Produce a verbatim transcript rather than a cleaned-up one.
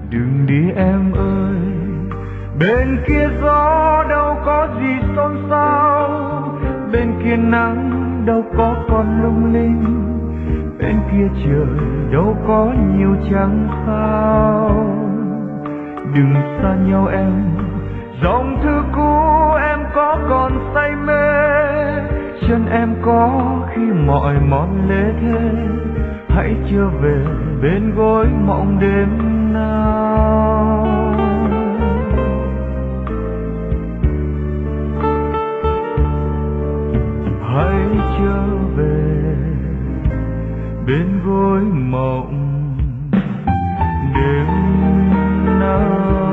Đừng đi em ơi, bên kia gió đâu có gì xôn xao, bên kia nắng đâu có còn lung linh, bên kia trời đâu có nhiều trăng sao. Đừng xa nhau em, dòng thư cũ em có còn say mê, chân em có khi mỏi mòn lê thế. Hãy trở về bên gối mộng đêm nào. Hãy trở về bên gối mộng đêm nào.